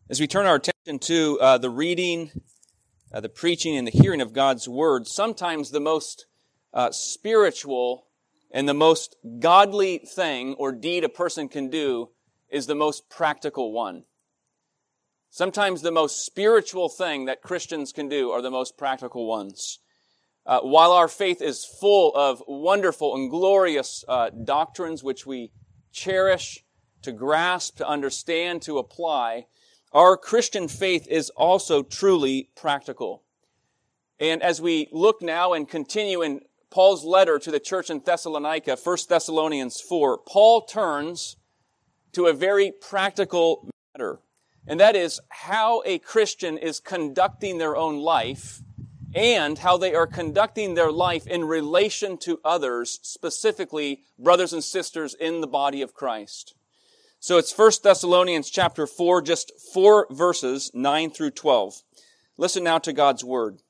As we turn our attention to the reading, the preaching, and the hearing of God's Word, sometimes the most spiritual and the most godly thing or deed a person can do is the most practical one. Sometimes the most spiritual thing that Christians can do are the most practical ones. While our faith is full of wonderful and glorious doctrines which we cherish, to grasp, to understand, to apply, our Christian faith is also truly practical. And as we look now and continue in Paul's letter to the church in Thessalonica, 1 Thessalonians 4, Paul turns to a very practical matter. And that is how a Christian is conducting their own life and how they are conducting their life in relation to others, specifically brothers and sisters in the body of Christ. So it's 1 Thessalonians chapter 4, just 4 verses, 9 through 12. Listen now to God's Word.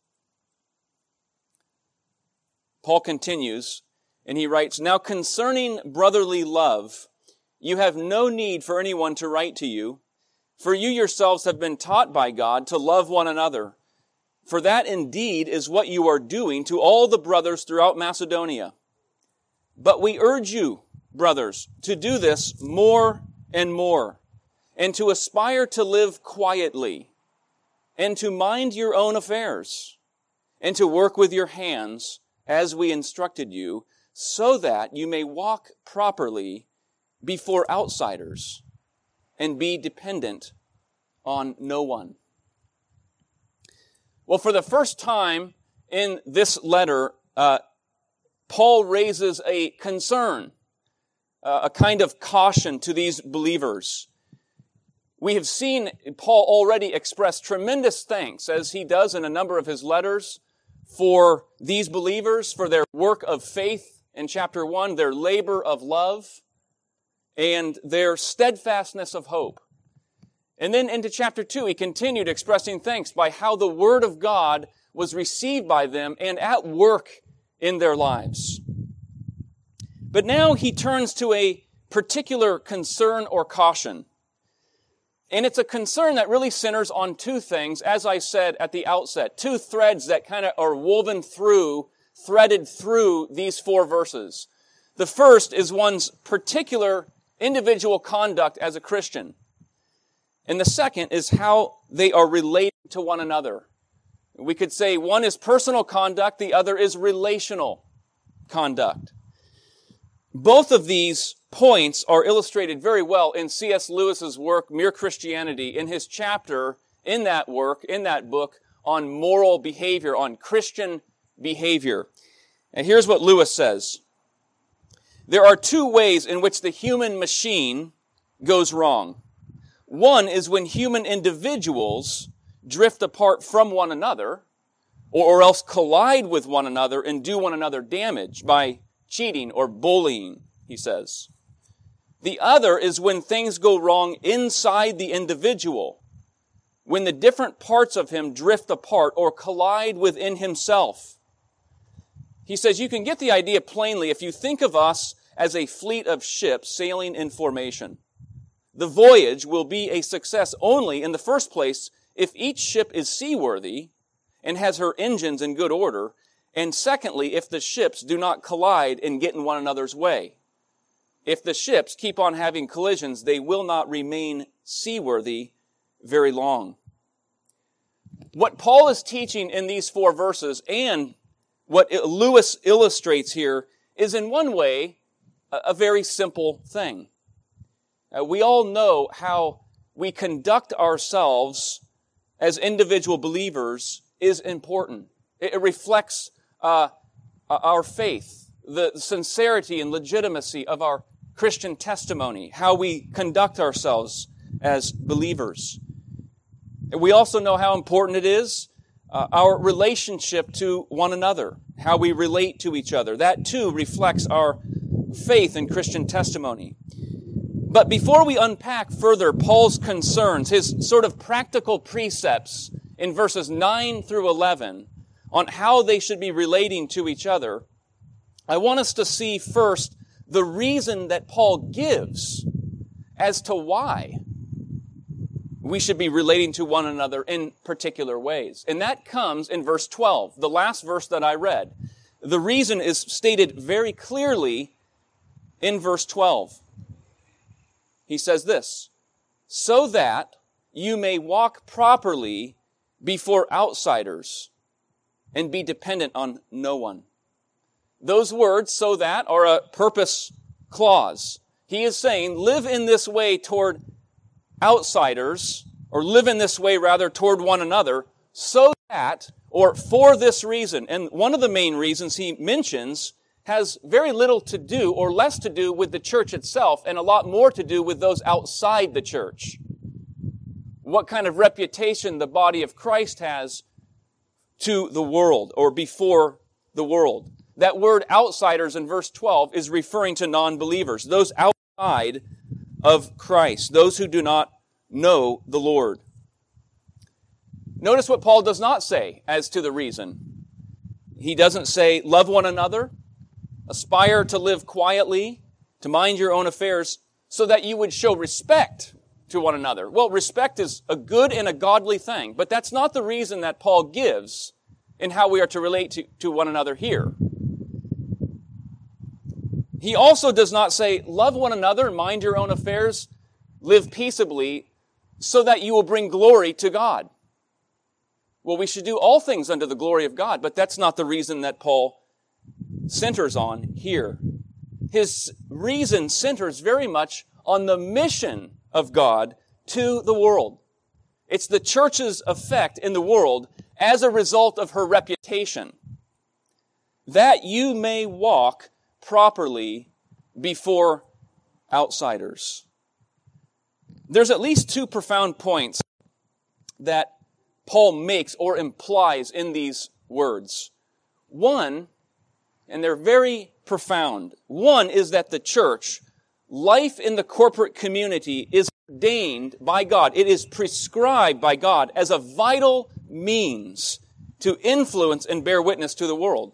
Paul continues, and he writes, "Now concerning brotherly love, you have no need for anyone to write to you, for you yourselves have been taught by God to love one another. For that indeed is what you are doing to all the brothers throughout Macedonia. But we urge you, brothers, to do this more and more, and to aspire to live quietly, and to mind your own affairs, and to work with your hands as we instructed you, so that you may walk properly before outsiders and be dependent on no one." Well, for the first time in this letter, Paul raises a concern, a kind of caution to these believers. We have seen Paul already express tremendous thanks, as he does in a number of his letters, for these believers, for their work of faith in chapter 1, their labor of love, and their steadfastness of hope. And then into chapter 2, he continued expressing thanks by how the Word of God was received by them and at work in their lives. But now he turns to a particular concern or caution. And it's a concern that really centers on two things, as I said at the outset, two threads that kind of are threaded through these 4 verses. The first is one's particular individual conduct as a Christian. And the second is how they are related to one another. We could say one is personal conduct, the other is relational conduct. Both of these points are illustrated very well in C.S. Lewis's work, Mere Christianity, in his chapter in that book, on moral behavior, on Christian behavior. And here's what Lewis says. "There are 2 ways in which the human machine goes wrong. One is when human individuals drift apart from one another, or else collide with one another and do one another damage by cheating or bullying," he says. "The other is when things go wrong inside the individual, when the different parts of him drift apart or collide within himself." He says you can get the idea plainly if you think of us as a fleet of ships sailing in formation. The voyage will be a success only, in the first place, if each ship is seaworthy and has her engines in good order, and secondly, if the ships do not collide and get in one another's way. If the ships keep on having collisions, they will not remain seaworthy very long. What Paul is teaching in these 4 verses, and what Lewis illustrates here, is in one way a very simple thing. We all know how we conduct ourselves as individual believers is important. It reflects our faith, the sincerity and legitimacy of our Christian testimony, how we conduct ourselves as believers. We also know how important it is, our relationship to one another, how we relate to each other. That too reflects our faith and Christian testimony. But before we unpack further Paul's concerns, his sort of practical precepts in verses 9 through 11 on how they should be relating to each other, I want us to see first the reason that Paul gives as to why we should be relating to one another in particular ways. And that comes in verse 12, the last verse that I read. The reason is stated very clearly in verse 12. He says this, so that you may walk properly before outsiders and be dependent on no one. Those words, so that, are a purpose clause. He is saying, live in this way toward outsiders, or live in this way rather toward one another, so that, or for this reason. And one of the main reasons he mentions has very little to do, or less to do, with the church itself, and a lot more to do with those outside the church. What kind of reputation the body of Christ has to the world, or before the world. That word outsiders in verse 12 is referring to non-believers, those outside of Christ, those who do not know the Lord. Notice what Paul does not say as to the reason. He doesn't say, love one another, aspire to live quietly, to mind your own affairs, so that you would show respect to one another. Well, respect is a good and a godly thing, but that's not the reason that Paul gives in how we are to relate to one another here. He also does not say, love one another, mind your own affairs, live peaceably, so that you will bring glory to God. Well, we should do all things unto the glory of God, but that's not the reason that Paul centers on here. His reason centers very much on the mission of God to the world. It's the church's effect in the world as a result of her reputation, that you may walk properly before outsiders. There's at least two profound points that Paul makes or implies in these words. One, and they're very profound. One is that the church, life in the corporate community, is ordained by God. It is prescribed by God as a vital means to influence and bear witness to the world.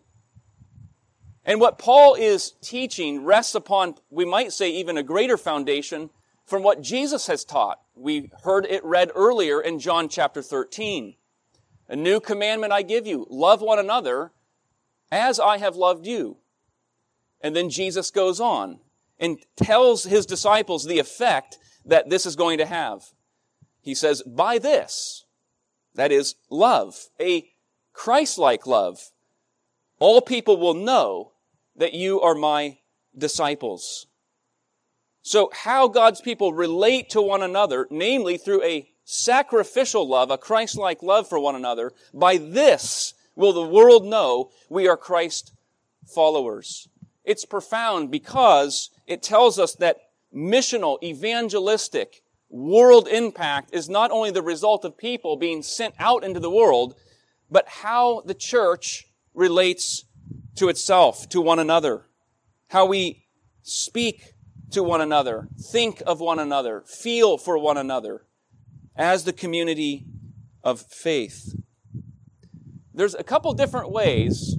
And what Paul is teaching rests upon, we might say, even a greater foundation from what Jesus has taught. We heard it read earlier in John chapter 13. A new commandment I give you, love one another as I have loved you. And then Jesus goes on and tells his disciples the effect that this is going to have. He says, by this, that is love, a Christ-like love, all people will know that you are my disciples. So how God's people relate to one another, namely through a sacrificial love, a Christ-like love for one another, by this will the world know we are Christ followers. It's profound because it tells us that missional, evangelistic, world impact is not only the result of people being sent out into the world, but how the church relates to itself, to one another, how we speak to one another, think of one another, feel for one another as the community of faith. There's a couple different ways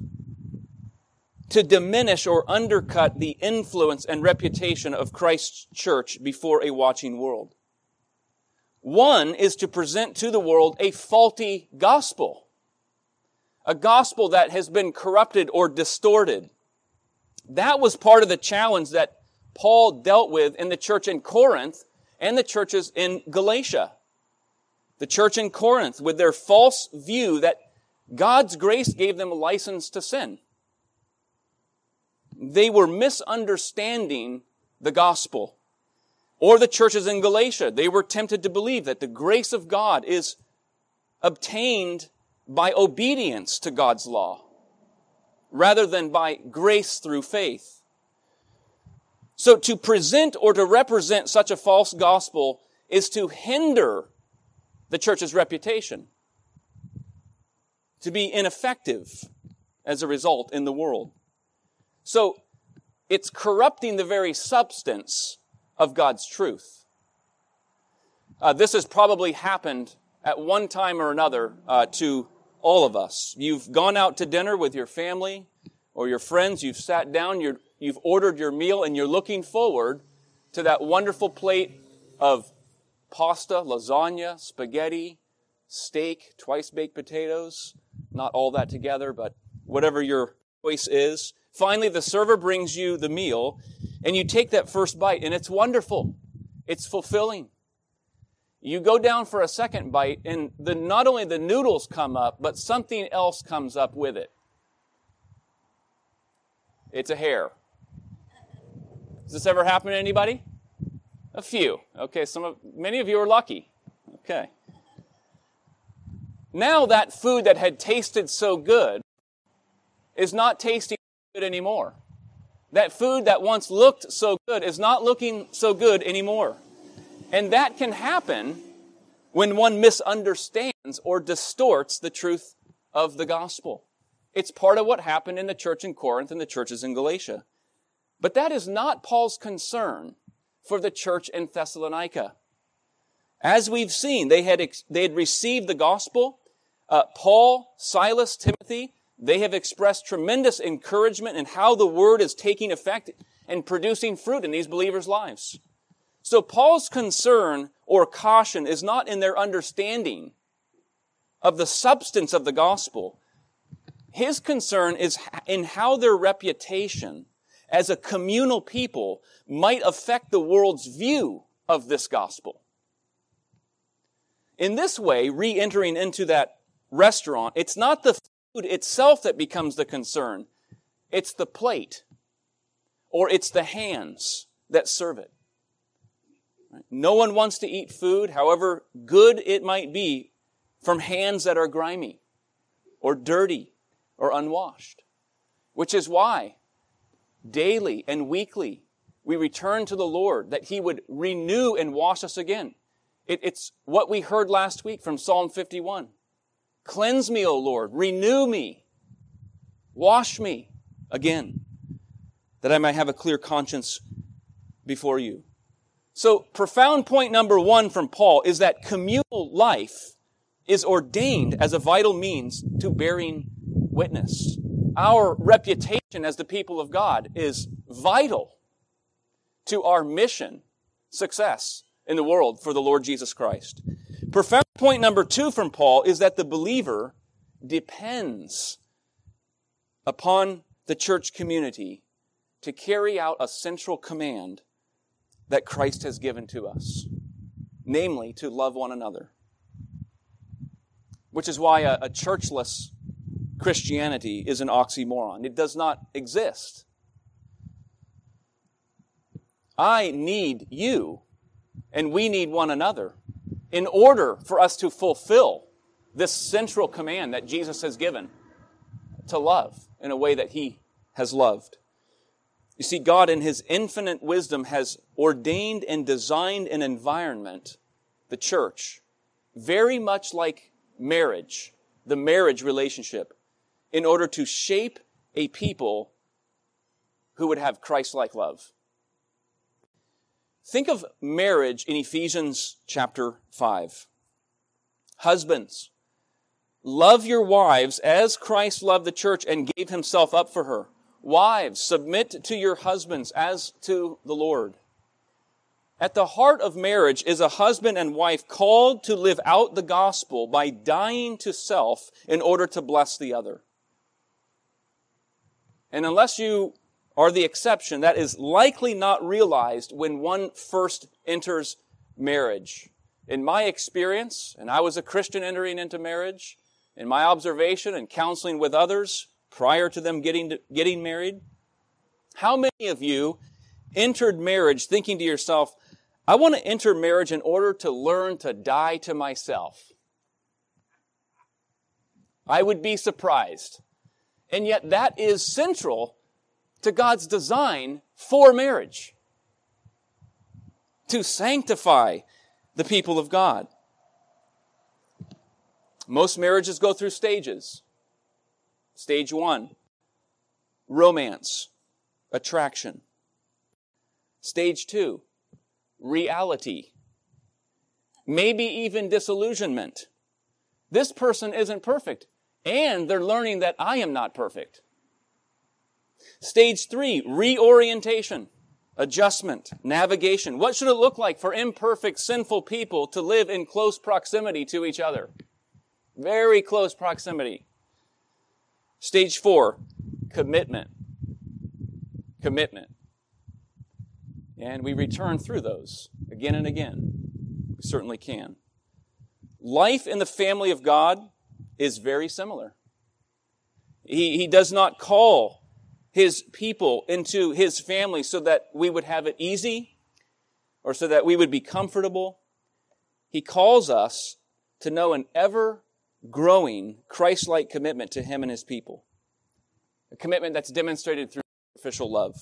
to diminish or undercut the influence and reputation of Christ's church before a watching world. One is to present to the world a faulty gospel, a gospel that has been corrupted or distorted. That was part of the challenge that Paul dealt with in the church in Corinth and the churches in Galatia. The church in Corinth, with their false view that God's grace gave them a license to sin. They were misunderstanding the gospel. Or the churches in Galatia, they were tempted to believe that the grace of God is obtained by obedience to God's law, rather than by grace through faith. So to present or to represent such a false gospel is to hinder the church's reputation, to be ineffective as a result in the world. So it's corrupting the very substance of God's truth. This has probably happened at one time or another to all of us. You've gone out to dinner with your family or your friends. You've sat down, you've ordered your meal, and you're looking forward to that wonderful plate of pasta, lasagna, spaghetti, steak, twice-baked potatoes. Not all that together, but whatever your choice is. Finally, the server brings you the meal, and you take that first bite, and it's wonderful. It's fulfilling. You go down for a second bite, and not only the noodles come up, but something else comes up with it. It's a hair. Has this ever happened to anybody? A few. Okay, many of you are lucky. Okay. Now that food that had tasted so good is not tasting good anymore. That food that once looked so good is not looking so good anymore. And that can happen when one misunderstands or distorts the truth of the gospel. It's part of what happened in the church in Corinth and the churches in Galatia. But that is not Paul's concern for the church in Thessalonica. As we've seen, they had received the gospel. Paul, Silas, Timothy, they have expressed tremendous encouragement in how the word is taking effect and producing fruit in these believers' lives. So Paul's concern or caution is not in their understanding of the substance of the gospel. His concern is in how their reputation as a communal people might affect the world's view of this gospel. In this way, re-entering into that restaurant, it's not the food itself that becomes the concern. It's the plate, or it's the hands that serve it. No one wants to eat food, however good it might be, from hands that are grimy, or dirty, or unwashed. Which is why, daily and weekly, we return to the Lord, that He would renew and wash us again. It's what we heard last week from Psalm 51. Cleanse me, O Lord, renew me, wash me again, that I might have a clear conscience before you. So, profound point number 1 from Paul is that communal life is ordained as a vital means to bearing witness. Our reputation as the people of God is vital to our mission, success in the world for the Lord Jesus Christ. Profound point number 2 from Paul is that the believer depends upon the church community to carry out a central command that Christ has given to us, namely to love one another. Which is why a churchless Christianity is an oxymoron. It does not exist. I need you, and we need one another in order for us to fulfill this central command that Jesus has given to love in a way that He has loved. You see, God in His infinite wisdom has ordained and designed an environment, the church, very much like marriage, the marriage relationship, in order to shape a people who would have Christ-like love. Think of marriage in Ephesians chapter 5. Husbands, love your wives as Christ loved the church and gave Himself up for her. Wives, submit to your husbands as to the Lord. At the heart of marriage is a husband and wife called to live out the gospel by dying to self in order to bless the other. And unless you are the exception, that is likely not realized when one first enters marriage. In my experience, and I was a Christian entering into marriage, in my observation and counseling with others prior to them getting married, how many of you entered marriage thinking to yourself, I want to enter marriage in order to learn to die to myself? I would be surprised. And yet that is central to God's design for marriage, to sanctify the people of God. Most marriages go through stages. Stage 1, romance, attraction. Stage 2, reality, maybe even disillusionment. This person isn't perfect, and they're learning that I am not perfect. Stage 3, reorientation. adjustment, navigation. What should it look like for imperfect, sinful people to live in close proximity to each other? Very close proximity. Stage 4, commitment. Commitment. And we return through those again and again. We certainly can. Life in the family of God is very similar. He does not call His people into His family so that we would have it easy or so that we would be comfortable. He calls us to know an ever-growing Christ-like commitment to Him and His people. A commitment that's demonstrated through sacrificial love.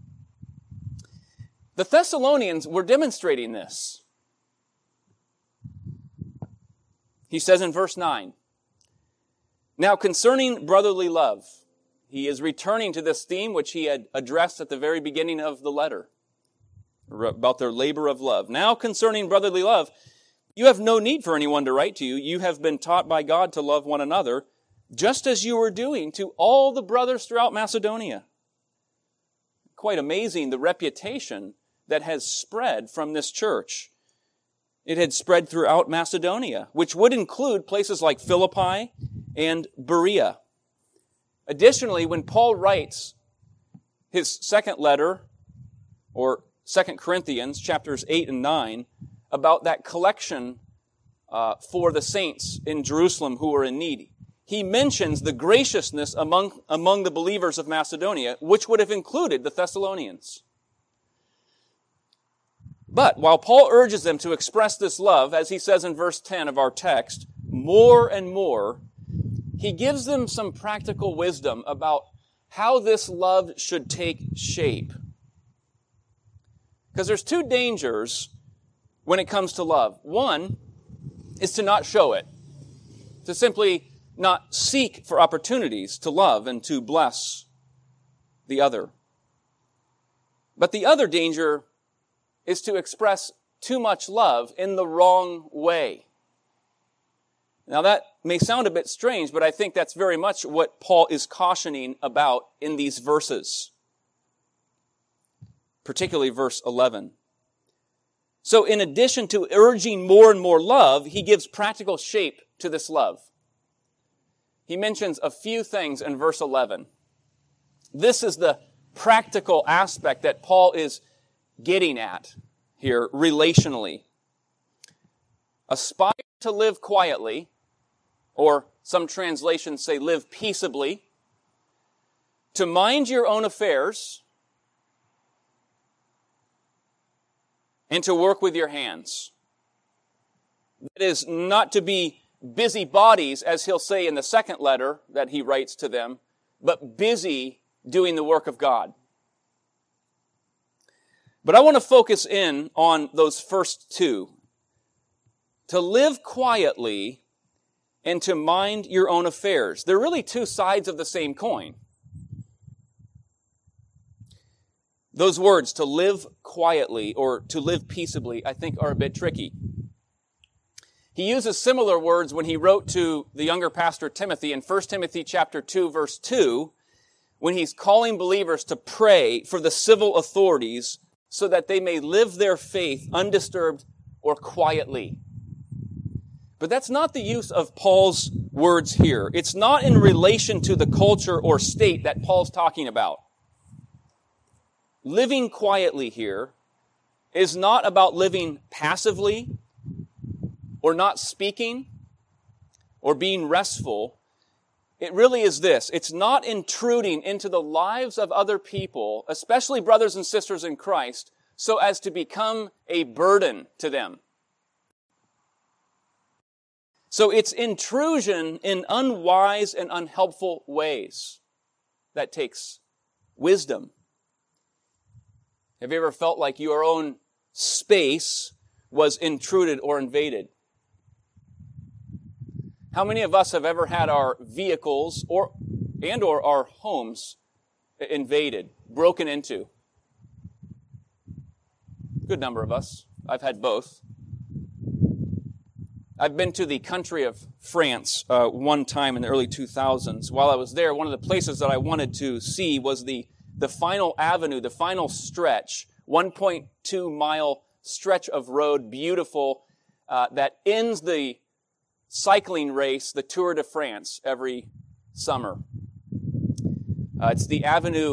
The Thessalonians were demonstrating this. He says in verse 9, "Now concerning brotherly love," he is returning to this theme which he had addressed at the very beginning of the letter, about their labor of love. "Now concerning brotherly love, you have no need for anyone to write to you. You have been taught by God to love one another, just as you were doing to all the brothers throughout Macedonia." Quite amazing, the reputation that has spread from this church. It had spread throughout Macedonia, which would include places like Philippi and Berea. Additionally, when Paul writes his second letter, or 2 Corinthians, chapters 8 and 9, about that collection for the saints in Jerusalem who were in need, he mentions the graciousness among the believers of Macedonia, which would have included the Thessalonians. But while Paul urges them to express this love, as he says in verse 10 of our text, more and more, he gives them some practical wisdom about how this love should take shape. Because there's two dangers when it comes to love. One is to not show it, to simply not seek for opportunities to love and to bless the other. But the other danger is to express too much love in the wrong way. Now that may sound a bit strange, but I think that's very much what Paul is cautioning about in these verses. Particularly verse 11. So in addition to urging more and more love, he gives practical shape to this love. He mentions a few things in verse 11. This is the practical aspect that Paul is getting at here relationally. Aspire to live quietly, or some translations say live peaceably, to mind your own affairs, and to work with your hands. That is, not to be busy bodies, as he'll say in the second letter that he writes to them, but busy doing the work of God. But I want to focus in on those first two. To live quietly and to mind your own affairs. They're really two sides of the same coin. Those words, to live quietly or to live peaceably, I think are a bit tricky. He uses similar words when he wrote to the younger pastor Timothy in 1 Timothy chapter 2, verse 2, when he's calling believers to pray for the civil authorities so that they may live their faith undisturbed or quietly. But that's not the use of Paul's words here. It's not in relation to the culture or state that Paul's talking about. Living quietly here is not about living passively or not speaking or being restful. It really is this. It's not intruding into the lives of other people, especially brothers and sisters in Christ, so as to become a burden to them. So it's intrusion in unwise and unhelpful ways that takes wisdom. Have you ever felt like your own space was intruded or invaded? How many of us have ever had our vehicles or our homes invaded, broken into? Good number of us. I've had both. I've been to the country of France one time in the early 2000s. While I was there, one of the places that I wanted to see was the final avenue, the final stretch 1.2 mile stretch of road, beautiful, that ends the cycling race, the Tour de France, every summer. It's the Avenue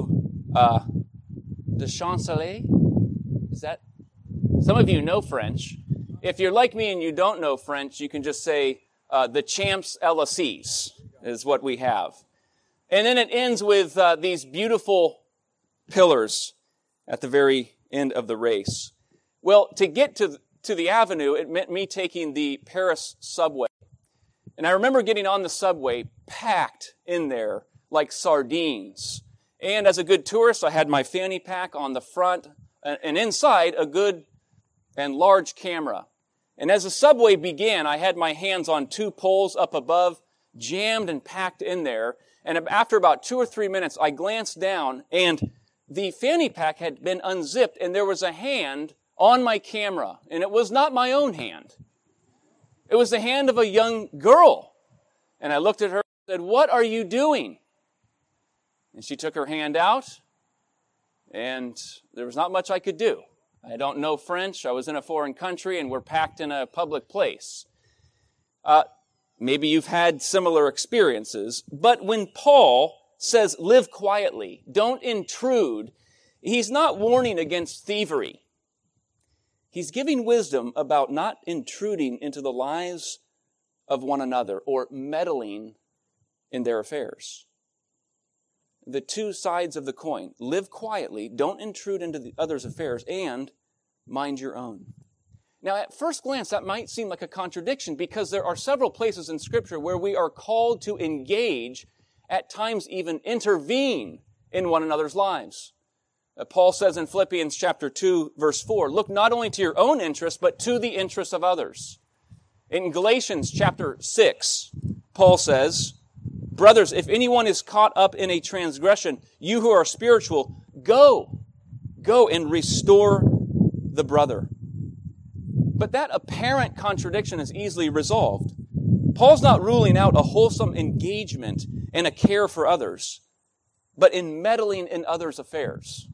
de Champs-Élysées. Is that? Some of you know French. If you're like me and you don't know French, you can just say the Champs-Élysées is what we have. And then it ends with these beautiful pillars at the very end of the race. Well, to get to the avenue, it meant me taking the Paris subway. And I remember getting on the subway packed in there like sardines. And as a good tourist, I had my fanny pack on the front, and inside a good and large camera. And as the subway began, I had my hands on two poles up above, jammed and packed in there. And after about 2 or 3 minutes, I glanced down, and the fanny pack had been unzipped, and there was a hand on my camera. And it was not my own hand. It was the hand of a young girl. And I looked at her and said, "What are you doing?" And she took her hand out, and there was not much I could do. I don't know French. I was in a foreign country, and we're packed in a public place. Maybe you've had similar experiences. But when Paul says, live quietly, don't intrude, he's not warning against thievery. He's giving wisdom about not intruding into the lives of one another or meddling in their affairs. The two sides of the coin. Live quietly, don't intrude into the other's affairs, and mind your own. Now, at first glance, that might seem like a contradiction because there are several places in Scripture where we are called to engage, at times even intervene in one another's lives. Paul says in Philippians chapter 2, verse 4, look not only to your own interests, but to the interests of others. In Galatians chapter 6, Paul says, brothers, if anyone is caught up in a transgression, you who are spiritual, go and restore the brother. But that apparent contradiction is easily resolved. Paul's not ruling out a wholesome engagement and a care for others, but in meddling in others' affairs.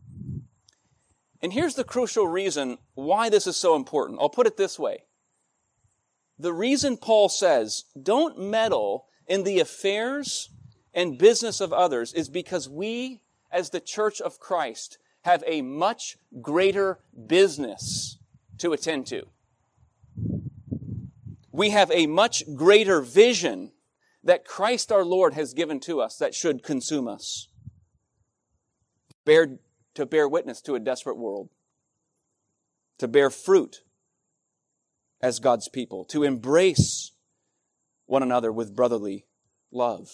And here's the crucial reason why this is so important. I'll put it this way. The reason Paul says, don't meddle in the affairs and business of others is because we, as the Church of Christ, have a much greater business to attend to. We have a much greater vision that Christ our Lord has given to us that should consume us. To bear witness to a desperate world. To bear fruit as God's people. To embrace one another with brotherly love.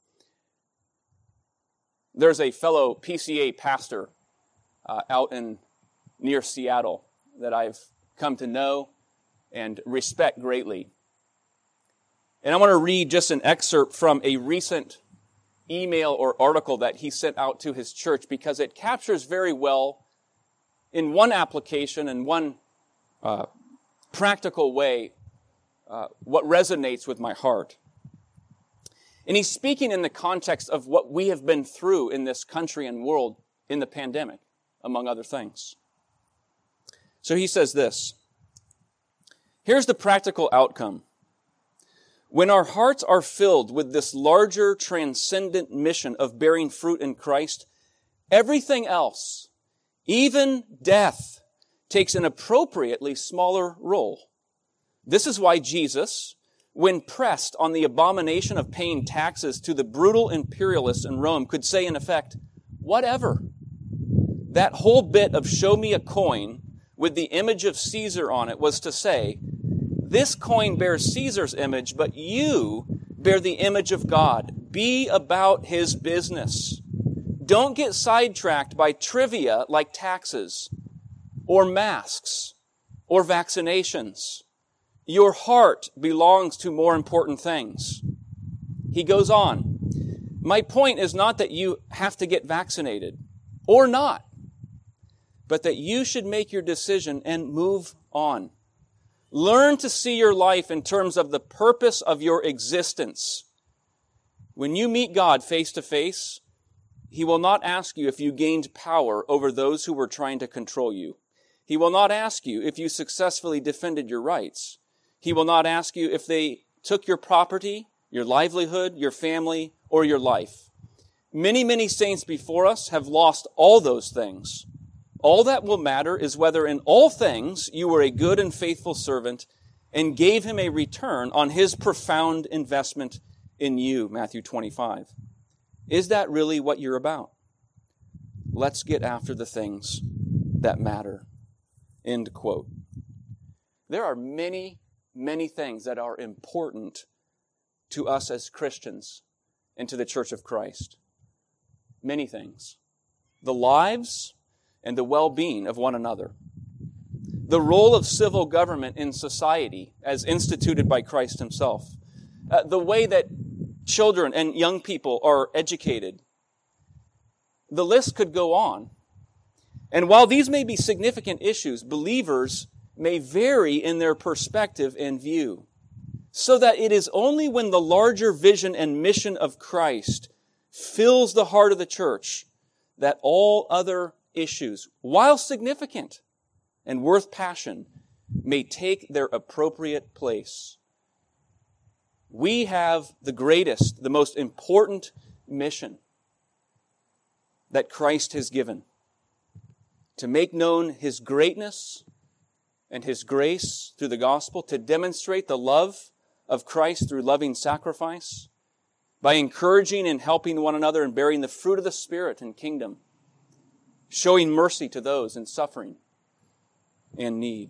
There's a fellow PCA pastor out near Seattle that I've come to know and respect greatly. And I want to read just an excerpt from a recent email or article that he sent out to his church because it captures very well in one application and one practical way what resonates with my heart. And he's speaking in the context of what we have been through in this country and world in the pandemic, among other things. So he says this, here's the practical outcome. When our hearts are filled with this larger transcendent mission of bearing fruit in Christ, everything else, even death, takes an appropriately smaller role. This is why Jesus, when pressed on the abomination of paying taxes to the brutal imperialists in Rome, could say in effect, whatever. That whole bit of show me a coin with the image of Caesar on it was to say, this coin bears Caesar's image, but you bear the image of God. Be about his business. Don't get sidetracked by trivia like taxes or masks or vaccinations. Your heart belongs to more important things. He goes on. My point is not that you have to get vaccinated or not, but that you should make your decision and move on. Learn to see your life in terms of the purpose of your existence. When you meet God face to face, He will not ask you if you gained power over those who were trying to control you. He will not ask you if you successfully defended your rights. He will not ask you if they took your property, your livelihood, your family, or your life. Many, many saints before us have lost all those things. All that will matter is whether in all things you were a good and faithful servant and gave him a return on his profound investment in you, Matthew 25. Is that really what you're about? Let's get after the things that matter. End quote. There are many, many things that are important to us as Christians and to the Church of Christ. Many things. The lives and the well-being of one another. The role of civil government in society as instituted by Christ himself. The way that children and young people are educated. The list could go on. And while these may be significant issues, believers may vary in their perspective and view, so that it is only when the larger vision and mission of Christ fills the heart of the church that all other issues, while significant and worth passion, may take their appropriate place. We have the greatest, the most important mission that Christ has given, to make known his greatness and his grace through the gospel, to demonstrate the love of Christ through loving sacrifice, by encouraging and helping one another and bearing the fruit of the Spirit and kingdom, showing mercy to those in suffering and need.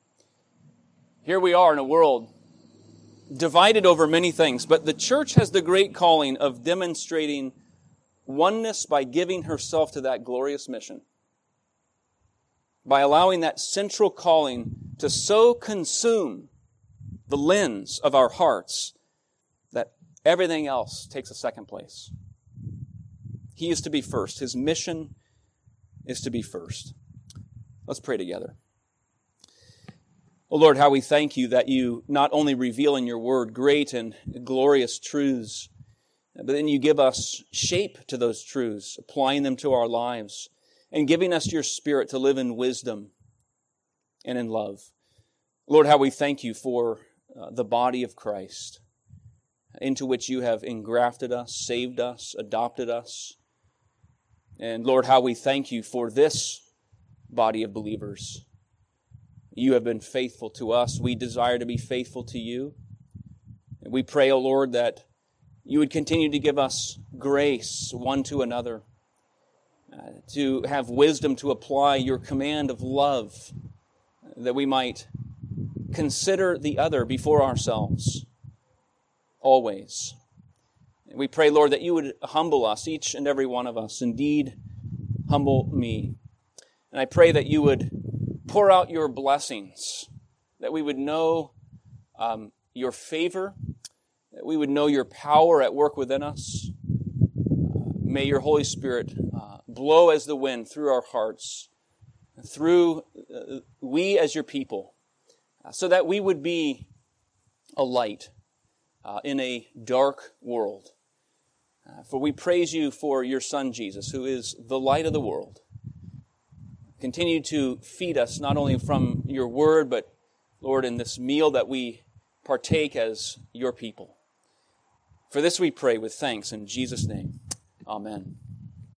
Here we are in a world divided over many things, but the church has the great calling of demonstrating oneness by giving herself to that glorious mission, by allowing that central calling to so consume the lens of our hearts that everything else takes a second place. He is to be first. His mission is to be first. Let's pray together. Oh Lord, how we thank you that you not only reveal in your word great and glorious truths, but then you give us shape to those truths, applying them to our lives, and giving us your Spirit to live in wisdom and in love. Lord, how we thank you for the body of Christ, into which you have engrafted us, saved us, adopted us. And Lord, how we thank you for this body of believers. You have been faithful to us. We desire to be faithful to you. And we pray, O Lord, that you would continue to give us grace one to another, to have wisdom to apply your command of love, that we might consider the other before ourselves, always. And we pray, Lord, that you would humble us, each and every one of us. Indeed, humble me. And I pray that you would pour out your blessings, that we would know your favor, that we would know your power at work within us. May your Holy Spirit blow as the wind through our hearts, through we as your people, so that we would be a light in a dark world. For we praise you for your Son, Jesus, who is the light of the world. Continue to feed us not only from your word, but, Lord, in this meal that we partake as your people. For this we pray with thanks in Jesus' name. Amen.